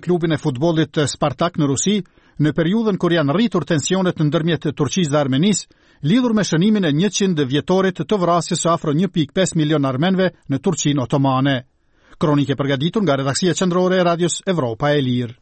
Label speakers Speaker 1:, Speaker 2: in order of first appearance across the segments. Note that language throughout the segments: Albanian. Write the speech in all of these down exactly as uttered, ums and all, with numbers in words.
Speaker 1: klubin e futbollit Spartak në Rusi, në periudhën kur janë rritur tensionet ndërmjet Turqisë dhe Armenisë, lidhur me shënimin e njëqind vjetorit të vrasjes së afro një pikë pesë milion armenëve në Turqinë Otomane. Kronike përgatitur nga redaksia qendrore e Radios Evropa e Lirë.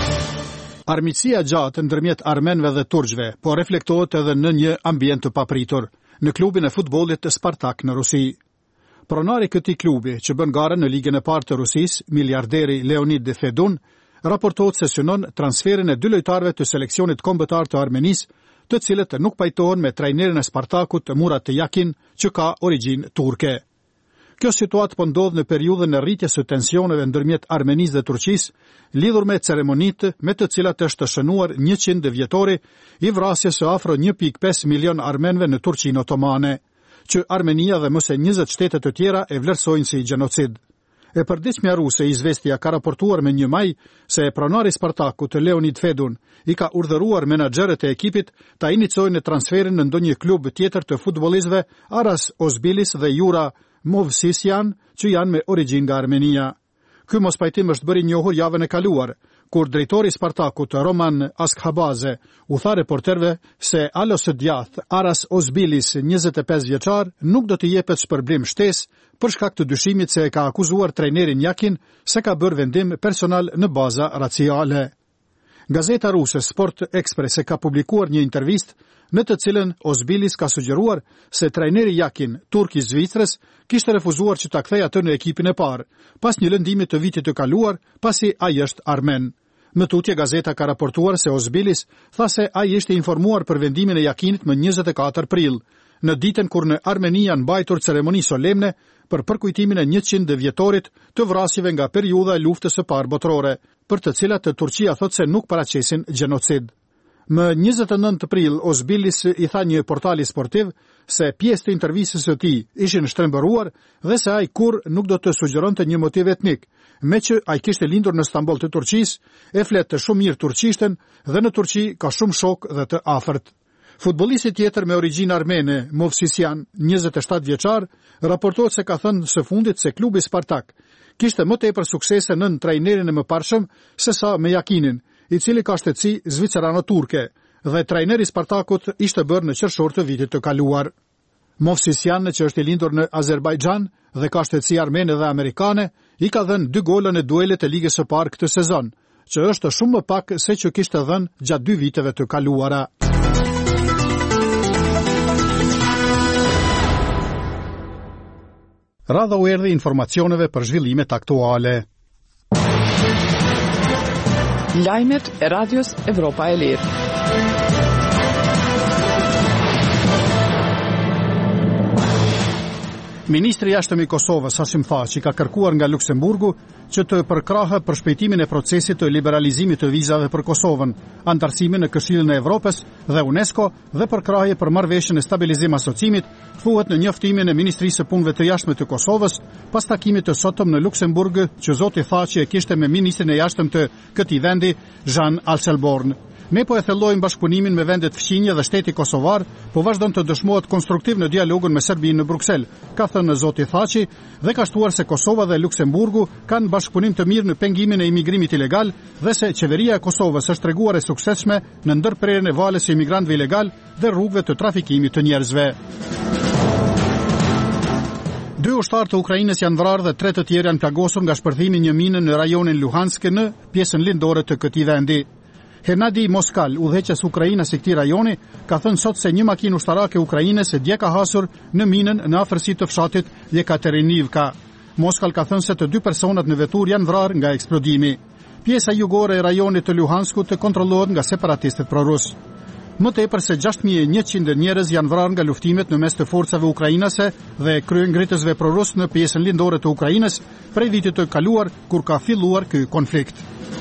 Speaker 1: Armiqësia gjatë ndërmjet armenëve dhe turqëve po reflektohet edhe në një ambient të papritur, në klubin e futbollit Spartak në Rusi. Pronari këtij klubi, që bën garën në ligën e parë të Rusisë, miliarderi Leonid Fedun, raportohet se synon transferin e dy lojtarëve të seleksionit kombëtar të Armenisë, të cilët nuk pajtohen me trajnerin e Spartakut Murat Yakin, që ka origjinë turke. Kjo situatë po ndodh në periudhën e rritjes së tensioneve ndërmjet Armenisë dhe Turqisë, lidhur me ceremonitë me të cilat është shënuar njëqind vjetori i vrasjes së afro një pikë pesë milion armenëve në Turqinë Otomane, që Armenia dhe mëse njëzet shtete të tjera e vlerësojnë si gjenocid. E përditshmja ruse Izvestia ka raportuar me një maj se pronari Spartakut Leonid Fedun i ka urdhëruar menaxherët e ekipit ta iniciojnë transferin në ndonjë klub tjetër të futbollistëve Aras Ozbilis dhe Jura Movsisyan, që janë me origjinë nga Armenia. Ky mospajtim është bërë i njohur javën e kaluar, kur drejtori i Spartakut Roman Askhabaze u tha reporterëve se Alos Djath Aras Ozbilis, njëzet e pesë vjeçar, nuk do të jepet shpërblim shtesë për shkak të dyshimit se e ka akuzuar trajnerin Yakin se ka bërë vendim personal në baza raciale. Gazeta ruse Sport Express e ka publikuar një intervistë në të cilën Ozbilis ka sugjeruar se trajneri Yakin, turk i Zvicrës, kishte refuzuar që ta kthejë atë në ekipin e parë, pas një lëndimi të vitit të kaluar, pasi ai është armen. Në tutje gazeta ka raportuar se Ozbilis tha se ai ishte informuar për vendimin e Yakinit më njëzet e katër prill, në ditën kur në Armeni janë mbajtur ceremoni solemne për përkujtimin e njëqind vjetorit të vrasjeve nga periudha e luftës së parë botërore, për të cilat Turqia thot se nuk paraqesin gjenocid. Më njëzet e nëntë prill, Ozbilis i tha një portali sportiv se pjesë të intervistës së tij ishin shtrembëruar dhe se ai kur nuk do të sugjeronte një motiv etnik, me që ai kishte lindur në Stamboll të Turqisë, e flet të shumë mirë turqishten dhe në Turqi ka shumë shok dhe të afërt. Futbollisti tjetër me origjinë armene, Movsisyan, njëzet e shtatë vjeçar, raportohet se ka thënë së fundit se klubi Spartak kishte më tepër suksese nën trajnerin e mëparshëm se sa me Yakinin, i cili ka shtetësi zvicerano-turke, dhe trajneri Spartakut ishte bërë në qershor të vitit të kaluar. Movsisyan, që është i lindur në Azerbajxhan dhe ka shtetësi armene dhe amerikane, i ka dhënë dy gola në duelet e ligës së parë këtë sezon, që është shumë më pak se që kishte dhënë gjatë dy viteve të kaluara. Radha u erdhi informacioneve për zhvillimet aktuale.
Speaker 2: Lajmet e Radios Evropa e Lirë.
Speaker 1: Ministri i jashtëm i Kosovës, Hasim Thaçi, ka kërkuar nga Luksemburgu që të përkrahë për shpejtimin e procesit të liberalizimit të vizave për Kosovën, antarësimin në Këshillin e Evropës dhe UNESCO dhe përkrahje për marrëveshjen e stabilizim asocimit, thuhet në njoftimin e Ministrisë së Punëve të Jashtme të Kosovës pas takimit të sotëm në Luksemburg që zoti Thaçi e kishte me ministrin e jashtëm të këtij vendi, Jean Alselborn. Ne po e thellojmë bashkëpunimin me vendet fqinje dhe shteti kosovar, po vazhdon të dëshmohet konstruktiv në dialogun me Serbinë në Bruksel, ka thënë zoti Thaçi dhe ka shtuar se Kosova dhe Luksemburgu kanë bashkëpunim të mirë në pengimin e imigrimit ilegal dhe se qeveria e Kosovës është treguar e suksesshme në ndërprerjen e valës së imigrantëve ilegal dhe rrugëve të trafikimit të njerëzve. Dy ushtarë të Ukrainës janë vrarë dhe tre të tjerë janë plagosur nga shpërthimi një minë në rajonin Luhansk në pjesën lindore të këtij vendi. Hernadi Moskal, udhëheqës Ukrainës i këtij rajoni, ka thënë sot se një makinë ushtarake ukrainase e dje ka hasur në minën në afërsi të fshatit Jekaterinivka. Moskal ka thënë se të dy personat në vetur janë vrarë nga eksplodimi. Pjesa jugore e rajonit të Luhanskut kontrollohet nga separatistët prorus. Më tepër se gjashtë mijë e njëqind njerëz janë vrarë nga luftimet në mes të forcave ukrainase dhe kryengritësve prorus në pjesën lindore të Ukrainës prej vitit të kaluar kur ka filluar ky konflikt.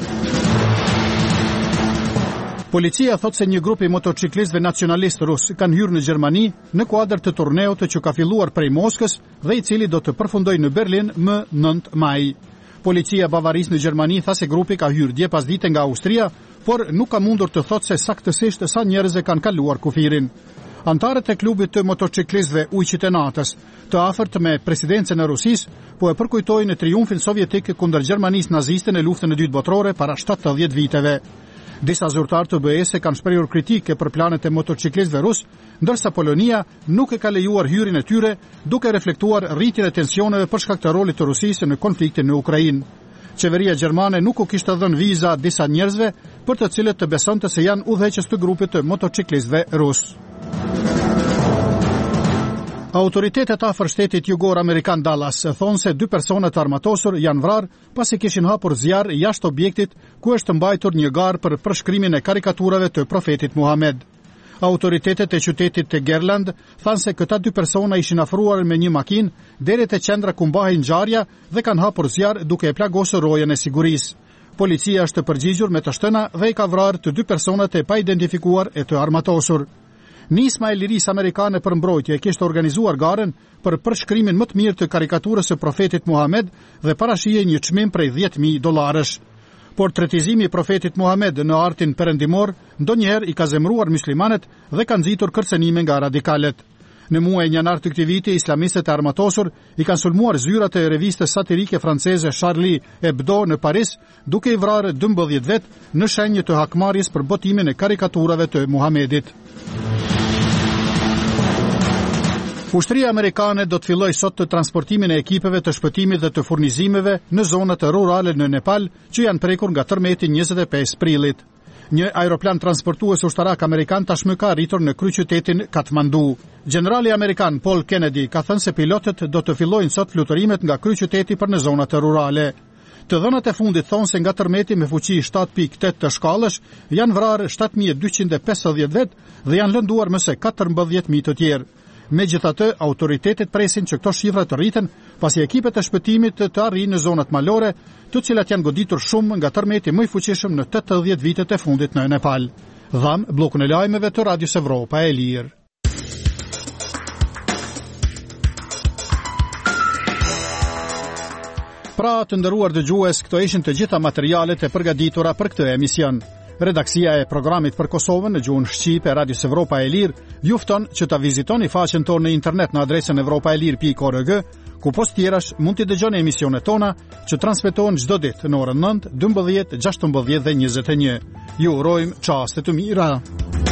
Speaker 1: Policia thot se një grup i motociklistëve nacionalist rus kanë hyrë në Gjermani në kuadër të turneut që ka filluar prej Moskës dhe i cili do të përfundojë në Berlin më nëntë maj. Policia bavaris në Gjermani tha se grupi ka hyrë dje pas dite nga Austria, por nuk ka mundur të thotë se saktësisht sa njerëz e kanë kaluar kufirin. Antarët e klubit të motociklistëve Ujqit e Natës, të afërt me presidencën e Rusisë, po e përkujtojnë triumfin sovjetik kundër Gjermanisë naziste në luftën e dytë botërore para shtatëdhjetë viteve. Disa zyrtarë të B E-s kanë shprehur kritike për planet e motociklistëve rus, ndërsa Polonia nuk e ka lejuar hyrjen e tyre, duke reflektuar rritjen e tensioneve për shkak të rolit të Rusisë në konfliktin në Ukrainë. Qeveria gjermane nuk u kishte dhënë viza disa njerëzve për të cilët të besonte se janë udhëheqës të grupit të motociklistëve rus. Autoritetet afër shtetit jugor amerikan Dallas thonë se dy persona të armatosur janë vrarë pasi kishin hapur zjarr jashtë objektit ku është mbajtur një garë për përshkrimin e karikaturave të profetit Muhammed. Autoritetet e qytetit të Gerland thanë se këta dy persona ishin afruar me një makinë deri te qendra ku mbahej ngjarja dhe kanë hapur zjarr duke e plagosur rojën e sigurisë. Policia është përgjigjur me të shtëna dhe i ka vrarë të dy personat e paidentifikuar e të armatosur. Nisma e Lirisë Amerikane për Mbrojtje kishte organizuar garën për përshkrimin më të mirë të karikaturës së profetit Muhammed dhe parashihej një çmim prej dhjetë mijë dollarësh. Por tretizimi i profetit Muhammed në artin perëndimor ndonjëherë i ka zemruar muslimanët dhe ka nxitur kërcënime nga radikalet. Në muajin janar të këtij viti, islamistët e armatosur i kanë sulmuar zyrat e revistës satirike franceze Charlie Hebdo në Paris, duke i vrarë dymbëdhjetë vet në shenjë të hakmarrjes për botimin e karikaturave të Muhamedit. Ushtria amerikane do të fillojë sot të transportimin e ekipeve të shpëtimit dhe të furnizimeve në zonat rurale në Nepal që janë prekur nga tërmeti njëzet e pesë prillit. Një aeroplan transportues ushtarak amerikan tashmë ka arritur në kryeqytetin Katmandu. Generali amerikan Paul Kennedy ka thënë se pilotët do të fillojnë sot fluterimet nga kryeqyteti për në zonat rurale. Të dhënat e fundit thonë se nga tërmeti me fuqi shtatë pikë tetë të shkallësh janë vrarë shtatë mijë e dyqind e pesëdhjetë vet dhe janë lënduar më se katërmbëdhjetë mijë të tjerë. Megjithatë, autoritetet presin që këto shifra të rriten pasi ekipet e shpëtimit të arrijnë në zonat malore, të cilat janë goditur shumë nga tërmeti më i fuqishëm në tetëdhjetë vitet e fundit në Nepal. Dham bllokun e lajmeve të Radios Evropa e Lirë. Pra, të nderuar dëgjues, këto ishin të gjitha materialet e përgatitura për këtë emision. Redaksia e programit për Kosovën në gjuhën shqipe e Radios Evropa e Lirë ju fton që ta vizitoni faqen tonë në internet në adresën evropaelir pikë org, ku post tjerash mund të dëgjoni emisionet tona që transmetohen çdo ditë në orën nëntë, dymbëdhjetë, gjashtëmbëdhjetë dhe njëzet e një. Ju urojmë çaste të mira.